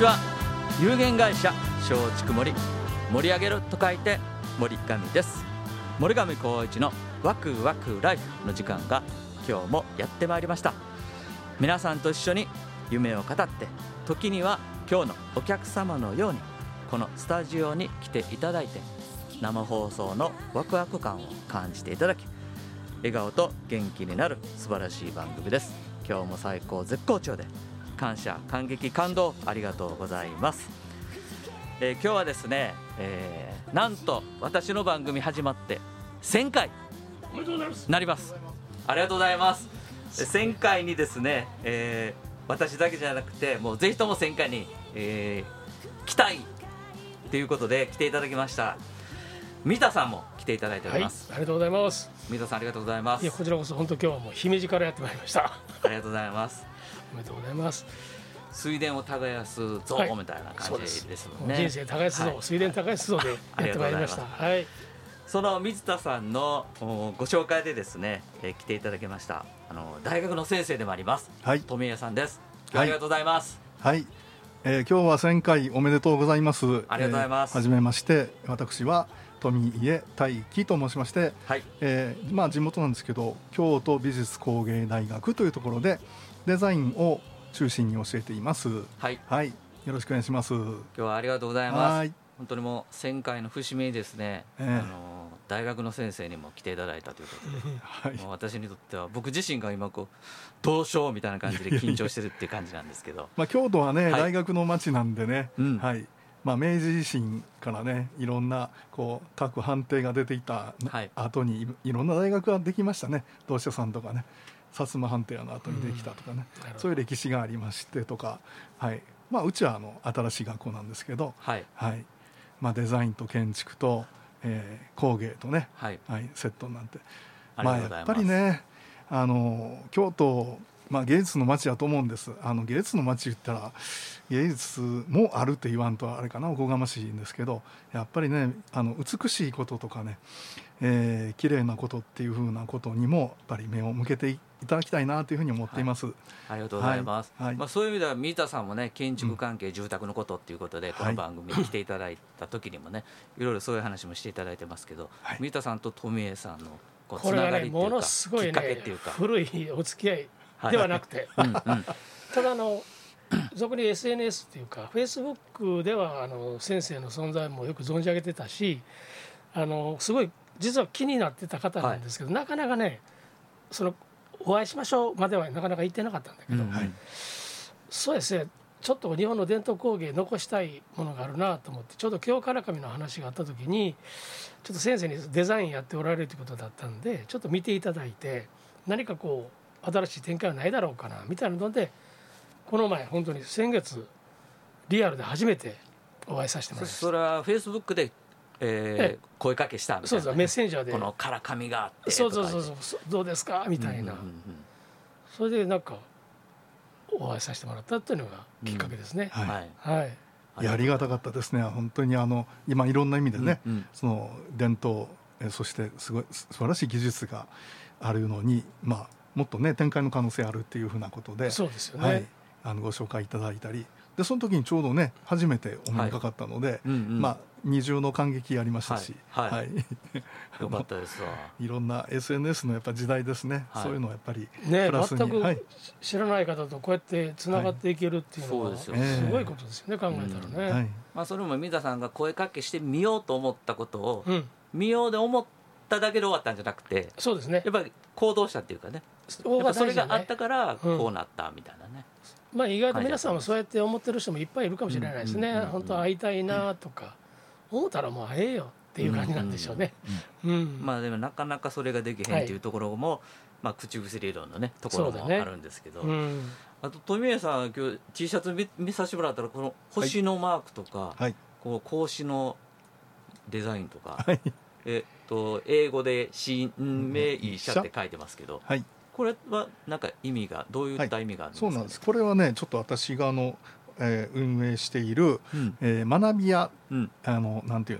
は。有限会社松竹森、盛り上げると書いて森上です。森上光一のワクワクライフの時間が今日もやってまいりました。皆さんと一緒に夢を語って、時には今日のお客様のようにこのスタジオに来ていただいて、生放送のワクワク感を感じていただき、笑顔と元気になる素晴らしい番組です。今日も最高絶好調で、感謝感激感動ありがとうございます。今日はですね、なんと私の番組始まって1000回なります。ありがとうございます。1000回にですね、私だけじゃなくてもうぜひとも1000回に、来たいということで来ていただきました三田さんも来ていただいております、 はい、ありがとうございます。 三田さんありがとうございます。 いや、こちらこそ本当今日はもう姫路からやってまいりました。 ありがとうございます。 おめでとうございます。 水田を耕すぞ、はい、みたいな感じですもんね。 人生耕すぞ、はい、水田耕すぞでやってまいりました。はい、 その水田さんのご紹介でですね、来ていただきました大学の先生でもあります、はい、富江さんです。今日はありがとうございます。 はい、今日は1000回おめでとうございます。 ありがとうございます。 はじめまして、私は富江大輝と申しまして、はい、地元なんですけど、京都美術工芸大学というところでデザインを中心に教えています。はい、はい、よろしくお願いします。今日はありがとうございます。本当にもう1000回の節目にですね、大学の先生にも来ていただいたということで、はい、もう私にとっては僕自身が今こうどうしようみたいな感じで緊張してるっていう感じなんですけど京都はね、 はい、 大学の街なんでね、はい、明治維新からね、いろんなこう各藩邸が出ていた後にいろんな大学ができましたね。同志社さんとかね、薩摩藩邸の後にできたとかね、そういう歴史がありましてとか、はい、うちは新しい学校なんですけど、はいはい、デザインと建築と、工芸とね、はいはい、セットになって、やっぱりね、京都、芸術の街だと思うんです。芸術の街言ったら芸術もあるって言わんとあれかな、おこがましいんですけど、やっぱりね、美しいこととかね、綺麗なことっていう風なことにもやっぱり目を向けていただきたいなというふうに思っています、はい、 ありがとうございます、はいはい、そういう意味では三田さんもね、建築関係、住宅のことっていうことでこの番組に来ていただいた時にもね、いろいろそういう話もしていただいてますけど、三田さんと富江さんのつながりっていうか、 ものすごいね、古いお付き合いではなくて、ただ俗に SNS っていうか Facebook では先生の存在もよく存じ上げてたし、すごい実は気になってた方なんですけど、なかなかね、お会いしましょうまではなかなか言ってなかったんだけど、そうですね、ちょっと日本の伝統工芸残したいものがあるなと思って、ちょうど京唐紙の話があった時に、ちょっと先生にデザインやっておられるということだったんで、ちょっと見ていただいて、何かこう新しい展開はないだろうかなみたいなので、この前本当に先月リアルで初めてお会いさせてもらいました。 それはフェイスブックで、声かけしたみたいな、 そうそう、メッセンジャーでこの唐紙があってそうどうですかみたいな、それでなんかお会いさせてもらったというのがきっかけですね、はいはい、 ありがたかったですね。本当に今いろんな意味でね、その伝統、そして素晴らしい技術があるのに、もっとね展開の可能性あるっていうふうなことで、 そうですよね、 はい、ご紹介いただいたりで、その時にちょうどね初めてお目にかかったので、二重の感激ありましたし、 よかったですわ。 いろんな SNS のやっぱ時代ですね、そういうのをやっぱりプラスに、全く知らない方とこうやってつながっていけるっていうのはすごいことですよね、考えたらね、 それも三田さんが声かけしてみようと思ったことを、見ようで思っただけで終わったんじゃなくて、 そうですね、 やっぱり行動したっていうかね、やっぱそれがあったからこうなったみたいなね、 意外と皆さんもそうやって思ってる人もいっぱいいるかもしれないですね。本当は会いたいなとか思ったらもう会えよっていう感じなんでしょうね。 でもなかなかそれができへんっていうところも、口癖理論のねところもあるんですけど、あと富江さん、今日 T シャツ 見させてもらったら、この星のマークとか、こう格子のデザインとか、英語で新名社って書いてますけど、これはなんか意味がどういった意味があるんですか？ そうなんです。これはね、ちょっと私が運営している、学び屋、なんていうんでしょ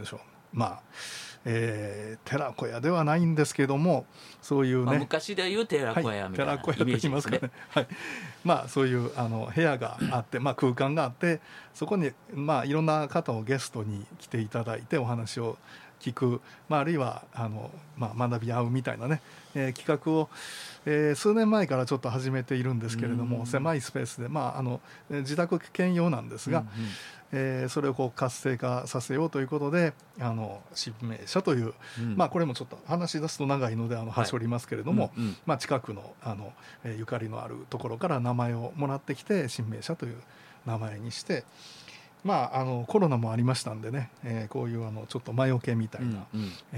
寺子屋ではないんですけども、そういうね、 昔でいう寺子屋みたいなイメージですね。寺子屋と言いますかね、 はい、そういう部屋があって、空間があって、そこに、いろんな方をゲストに来ていただいてお話を聞く、あるいは学び合うみたいなね、企画を、数年前からちょっと始めているんですけれども、狭いスペースで、自宅兼用なんですが、それをこう活性化させようということで、新名社という、これもちょっと話し出すと長いので端折りますけれども、近くの、ゆかりのあるところから名前をもらってきて新名社という名前にして、コロナもありましたんでね、こういうちょっと魔除けみたいな、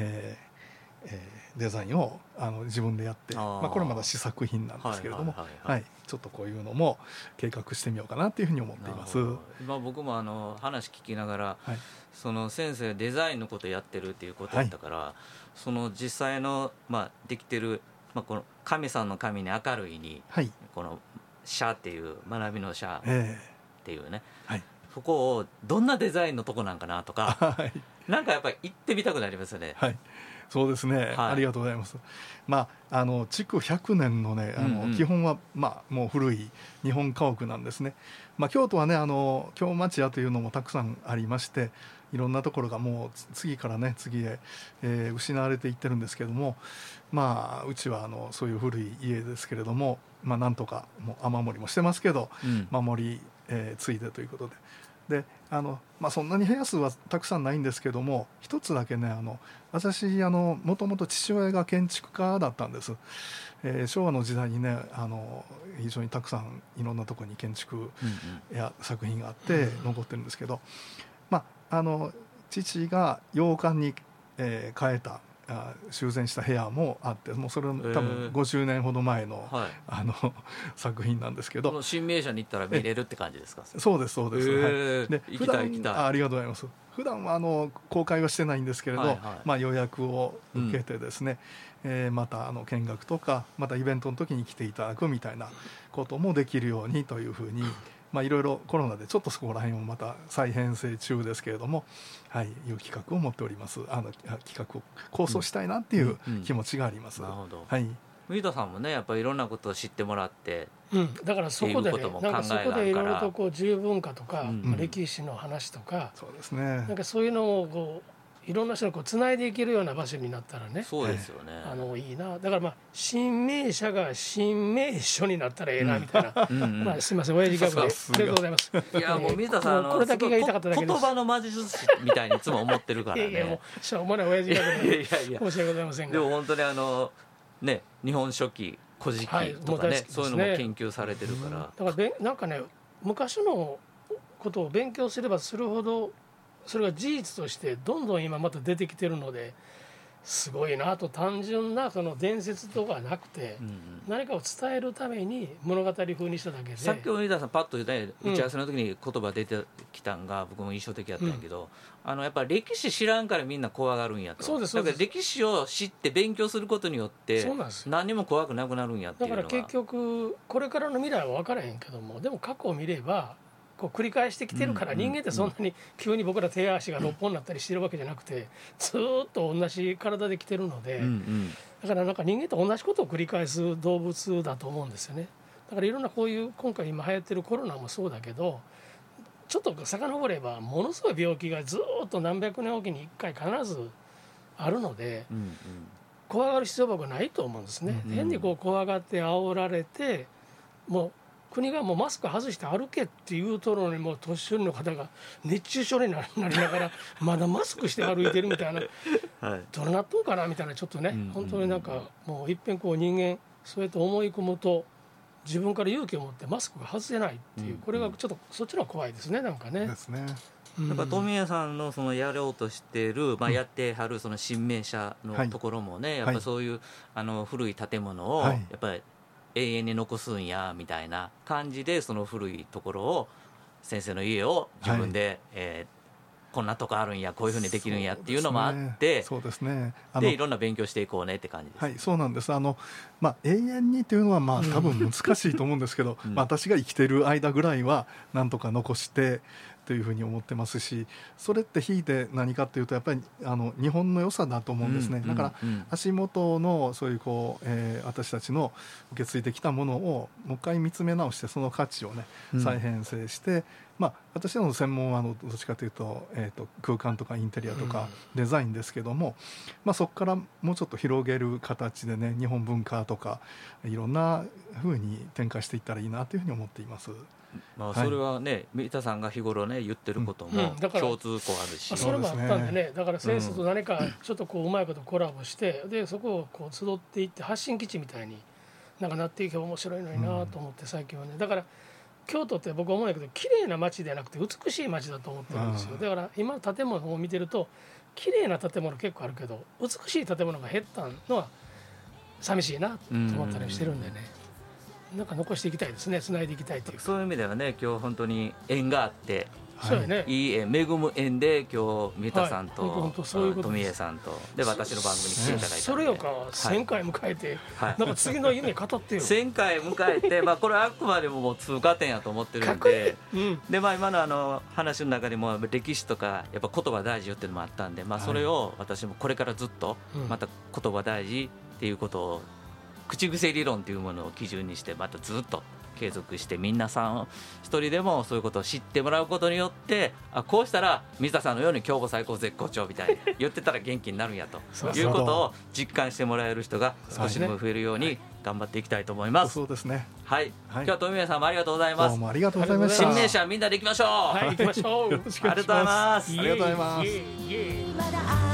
デザインを自分でやって、これまだ試作品なんですけれども、ちょっとこういうのも計画してみようかなというふうに思っています。 今僕も話聞きながら、その先生デザインのことやってるっていうことだったから、その実際の、できてる、この神さんの神に明るいに、この社っていう学びの社っていうね、そこをどんなデザインのとこなんかなとか、なんかやっぱり行ってみたくなりますよね。 そうですね、ありがとうございます。築100年のね、基本は、もう古い日本家屋なんですね。京都はね、京町屋というのもたくさんありまして、いろんなところがもう次からね次へ、失われていってるんですけども、うちはそういう古い家ですけれども、なんとかもう雨漏りもしてますけど、守り、継いでということで。そんなに部屋数はたくさんないんですけども、一つだけね、私もともと父親が建築家だったんです。昭和の時代にね、非常にたくさんいろんなところに建築や作品があって残ってるんですけど、父が洋館に、変えた修繕した部屋もあって、もうそれ多分50年ほど前の、作品なんですけど、 新名社に行ったら見れるって感じですか？ そうですそうです。 で行きたい行きたい。 ありがとうございます。普段は公開はしてないんですけれど、予約を受けてですね、また見学とかまたイベントの時に来ていただくみたいなこともできるようにというふうに、いろいろコロナでちょっとそこら辺をまた再編成中ですけれども、いう企画を持っております。企画を構想したいなっていう気持ちがあります。 なるほど。藤田さんもね、やっぱりいろんなことを知ってもらって、 だからそこでね、なんかそこでいろいろとこう自由文化とか、歴史の話とか、 そうですね、 なんかそういうのをこういろんな人がつないでいけるような場所になったらね、 そうですよね、 いいな。だから新名社が新名所になったらええなみたいな、すみません親父ギャグでありがとうございます。 いやもう水田さんこれだけが言いたかっただけです。 言葉の魔術師みたいにいつも思ってるからね。 いやもうしょうもない親父ギャグで申し訳ございませんが、 でも本当にね、日本書紀古事記とかね、そういうのも研究されてるから、 だからなんかね、昔のことを勉強すればするほどそれが事実としてどんどん今また出てきてるので、すごいなと。単純なその伝説とかなくて、何かを伝えるために物語風にしただけで。 さっき飯田さんパッとね、打ち合わせの時に言葉出てきたんが僕も印象的だったんやけど、やっぱり歴史知らんからみんな怖がるんやと。 そうです。 だから歴史を知って勉強することによって何にも怖くなくなるんやっていうのが。 だから結局これからの未来は分からへんけども、でも過去を見ればこう繰り返してきてるから、人間ってそんなに急に僕ら手足が6本になったりしてるわけじゃなくて、ずっと同じ体できてるので、だからなんか人間と同じことを繰り返す動物だと思うんですよね。だからいろんなこういう今回今流行ってるコロナもそうだけど、ちょっと遡ればものすごい病気がずっと何百年おきに1回必ずあるので、怖がる必要はないと思うんですね。変にこう怖がって煽られて、もう国がもうマスク外して歩けって言うとるのに、もう年寄りの方が熱中症になりながらまだマスクして歩いてるみたいな、どうなっとんかなみたいな、ちょっとね、本当になんかもういっぺんこう人間そうやって思い込むと自分から勇気を持ってマスクが外せないっていう、これがちょっとそっちの怖いですね、なんかね。 ですね。 やっぱ富谷さんのそのやろうとしている、やってはるその新名社のところもね、やっぱそういう古い建物をやっぱり永遠に残すんやみたいな感じで、その古いところを先生の家を自分で、こんなとこあるんや、こういうふうにできるんやっていうのもあって、 そうですね、 でいろんな勉強していこうねって感じです。 はい、そうなんです。永遠にというのは多分難しいと思うんですけど、私が生きてる間ぐらいはなんとか残して、 というふうに思ってますし、それって引いて何かというとやっぱり日本の良さだと思うんですね。だから足元のそういう私たちの受け継いできたものをもう一回見つめ直して、その価値をね再編成して、私の専門はどっちかというと、空間とかインテリアとかデザインですけども、そこからもうちょっと広げる形でね、日本文化とかいろんな風に展開していったらいいなというふうに思っています。 それはね、三田さんが日頃ね言ってることも共通項あるし、 それもあったんでね、だから先生と何かちょっとうまいことコラボして、でそこを集っていって発信基地みたいになっていけば面白いのになと思って、最近はね、だから京都って僕は思うんだけど綺麗な街ではなくて美しい街だと思ってるんですよ。だから今の建物を見てると綺麗な建物結構あるけど美しい建物が減ったのは寂しいなと思ったりしてるんでね、残していきたいですね、つないでいきたいという。 そういう意味ではね、今日本当に縁があって、 そうやね、 いい縁、恵む縁で今日三田さんと富江さんとで私の番組に来ていただいたので、 それよか1000回迎えて、次の夢語ってよ。 1000回迎えて、これはあくまでも通過点やと思ってるんで、で今の話の中でも歴史とかやっぱ言葉大事よっていうのもあったんで、それを私もこれからずっとまた言葉大事っていうことを口癖理論っていうものを基準にしてまたずっと継続して、皆さん一人でもそういうことを知ってもらうことによって、こうしたら水田さんのように今日も最高絶好調みたいに言ってたら元気になるんやということを実感してもらえる人が少しでも増えるように頑張っていきたいと思います。 そうですね。 はい。今日は富江さんもありがとうございます。 どうもありがとうございました。 新名車みんなで行きましょう。 はい、行きましょう。 ありがとうございます。 ありがとうございます。